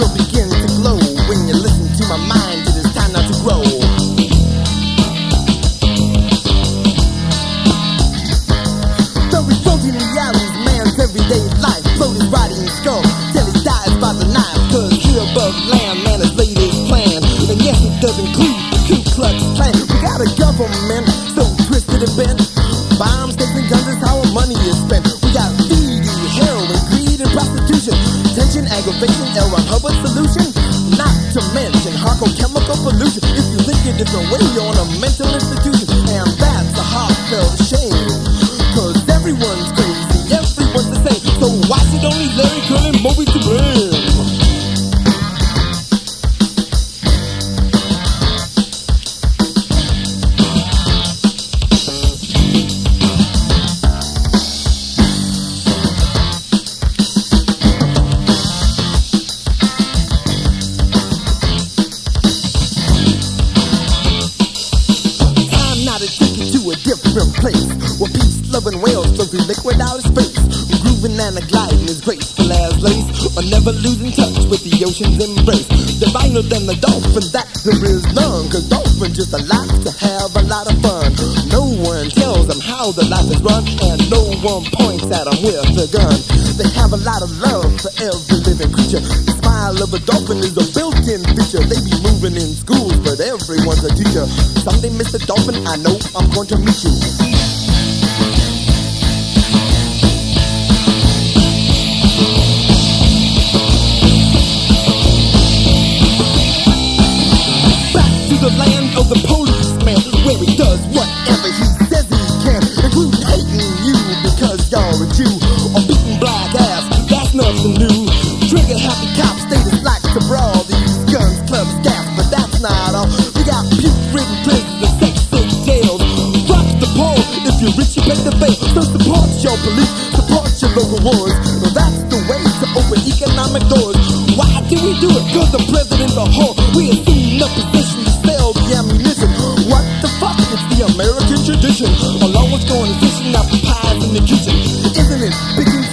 will begin to glow when you listen to my mind. It is time now to grow. So we float in the alleys, man's everyday life. Float his body and skull till he dies by the knife. Cause here above land, man has laid his plan. And yes, it does include the Ku Klux Klan. We got a government so twisted and bent. Bombs, stakes, and guns is how our money is spent. We got feedy, heroin, greed, and prostitution. Tension, aggravation, L. Ron Hubbard solution. Not to mention hardcore chemical pollution. If you think a different way, you're on a mental institution. And that's a heartfelt shame. Cause everyone's crazy, everyone's the same. So why should only Larry, Curl, and Moby to blame? Different place where peace, love, and whales flow through liquid outer space. Grooving and a gliding is graceful as lace, or never losing touch with the ocean's embrace. Diviner than the dolphin, that there is none. Cause dolphins just like to have a lot of fun. No one tells them how the life is run, and no one points at them with a gun. They have a lot of love for every living creature. The smile of a dolphin is a built-in feature. They be moving in schools, but everyone's a teacher. Someday, Mr. Dolphin, I know I'm going to meet you. Back to the land of the policeman, where he does whatever he says he can, including hating you because you're a Jew, or beating black ass, that's nothing new. Trigger happy cops, they just like to brawl. They use guns, clubs, gas, but that's not all. We got puke-ridden prisons and sex-sick jails. Rock the pole, if you're rich you pay the bill. So support your police, support your local wars. Well, that's the way to open economic doors. Why do we do it? Cause the president's a whore. We assume the position to sell the ammunition. What the fuck? It's the American tradition. Along with going fishing out the pies in the kitchen. Isn't it?